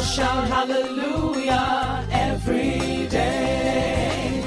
I'll shout hallelujah every day.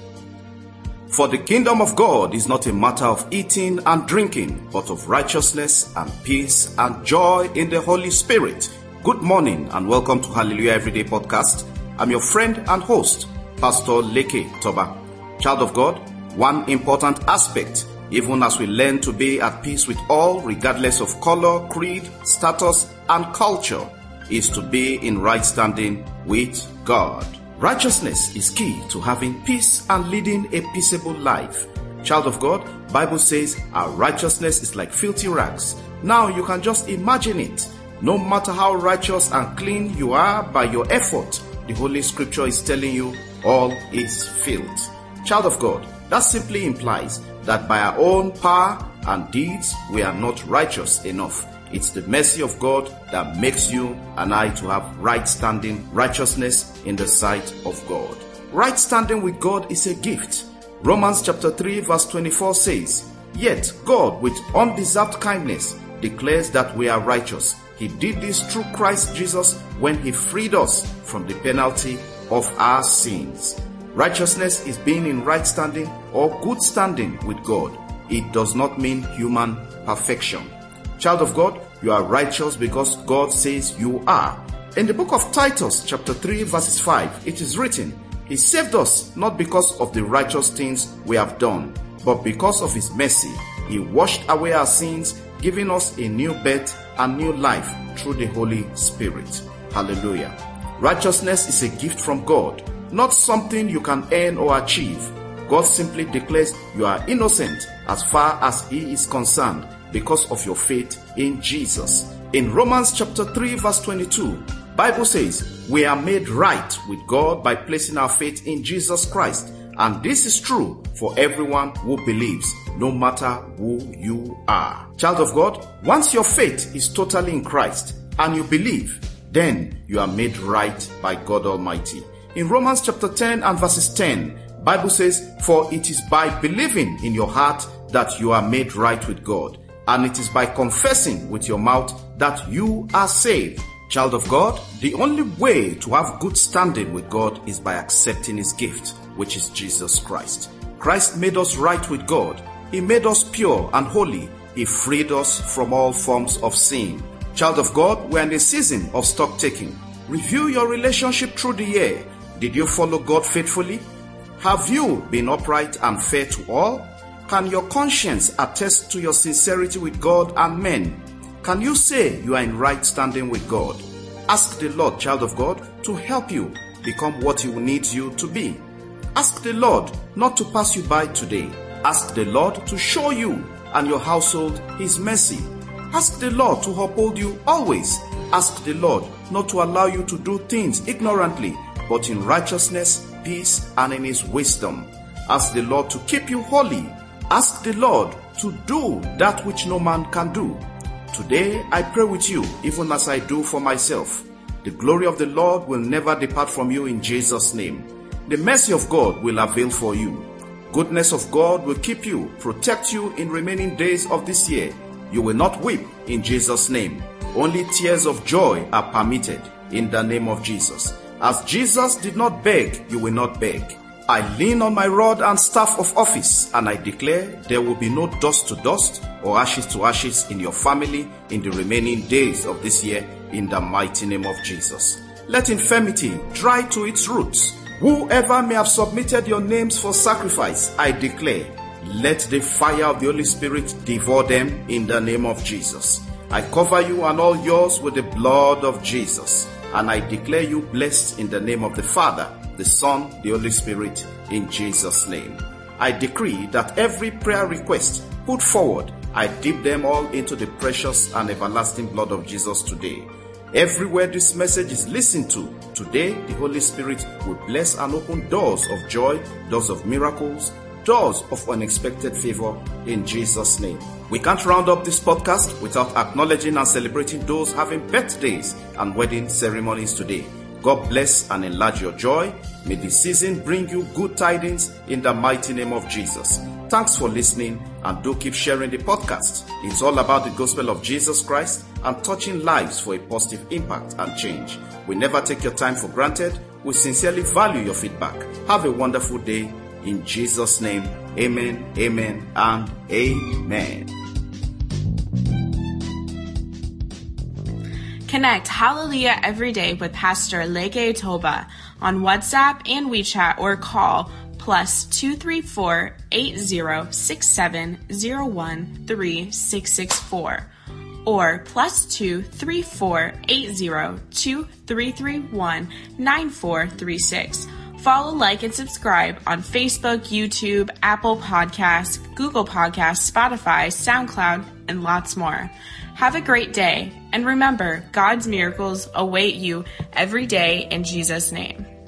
For the kingdom of God is not a matter of eating and drinking, but of righteousness and peace and joy in the Holy Spirit. Good morning and welcome to Hallelujah Everyday Podcast. I'm your friend and host, Pastor Leke Toba. Child of God, one important aspect, even as we learn to be at peace with all, regardless of color, creed, status, and culture, is to be in right standing with God. Righteousness is key to having peace and leading a peaceable life. Child of God, Bible says our righteousness is like filthy rags. Now you can just imagine it. No matter how righteous and clean you are by your effort, the Holy Scripture is telling you all is filth. Child of God, that simply implies that by our own power and deeds, we are not righteous enough. It's the mercy of God that makes you and I to have right standing, righteousness in the sight of God. Right standing with God is a gift. Romans chapter 3 verse 24 says, "Yet God with undeserved kindness declares that we are righteous. He did this through Christ Jesus when he freed us from the penalty of our sins." Righteousness is being in right standing or good standing with God. It does not mean human perfection. Child of God, you are righteous because God says you are. In the book of Titus chapter 3 verses 5, it is written, "He saved us not because of the righteous things we have done, but because of his mercy. He washed away our sins, giving us a new birth and new life through the Holy Spirit." Hallelujah. Righteousness is a gift from God, not something you can earn or achieve. God simply declares you are innocent as far as he is concerned because of your faith in Jesus. In Romans chapter 3 verse 22, Bible says, "We are made right with God by placing our faith in Jesus Christ. And this is true for everyone who believes, no matter who you are." Child of God, once your faith is totally in Christ and you believe, then you are made right by God Almighty. In Romans chapter 10 and verses 10, Bible says, "For it is by believing in your heart that you are made right with God, and it is by confessing with your mouth that you are saved." Child of God, the only way to have good standing with God is by accepting his gift, which is Jesus Christ. Christ made us right with God. He made us pure and holy. He freed us from all forms of sin. Child of God, we're in a season of stock taking. Review your relationship through the year. Did you follow God faithfully? Have you been upright and fair to all? Can your conscience attest to your sincerity with God and men? Can you say you are in right standing with God? Ask the Lord, child of God, to help you become what he needs you to be. Ask the Lord not to pass you by today. Ask the Lord to show you and your household his mercy. Ask the Lord to uphold you always. Ask the Lord not to allow you to do things ignorantly, but in righteousness, peace, and in his wisdom. Ask the Lord to keep you holy. Ask the Lord to do that which no man can do. Today, I pray with you, even as I do for myself. The glory of the Lord will never depart from you in Jesus' name. The mercy of God will avail for you. Goodness of God will keep you, protect you in remaining days of this year. You will not weep in Jesus' name. Only tears of joy are permitted in the name of Jesus. As Jesus did not beg, you will not beg. I lean on my rod and staff of office, and I declare there will be no dust to dust or ashes to ashes in your family in the remaining days of this year, in the mighty name of Jesus. Let infirmity dry to its roots. Whoever may have submitted your names for sacrifice, I declare, let the fire of the Holy Spirit devour them in the name of Jesus. I cover you and all yours with the blood of Jesus, and I declare you blessed in the name of the Father, the Son, the Holy Spirit, in Jesus' name. I decree that every prayer request put forward, I dip them all into the precious and everlasting blood of Jesus today. Everywhere this message is listened to, today the Holy Spirit will bless and open doors of joy, doors of miracles, doors of unexpected favor in Jesus' name. We can't round up this podcast without acknowledging and celebrating those having birthdays and wedding ceremonies today. God bless and enlarge your joy. May the season bring you good tidings in the mighty name of Jesus. Thanks for listening, and do keep sharing the podcast. It's all about the gospel of Jesus Christ, and touching lives for a positive impact and change. We never take your time for granted. We sincerely value your feedback. Have a wonderful day. In Jesus' name, amen, amen, and amen. Connect Hallelujah every day with Pastor Leke Toba on WhatsApp and WeChat or call +234 8067 013 or +234 802331 9436. Follow, like, and subscribe on Facebook, YouTube, Apple Podcasts, Google Podcasts, Spotify, SoundCloud, and lots more. Have a great day, and remember, God's miracles await you every day in Jesus' name.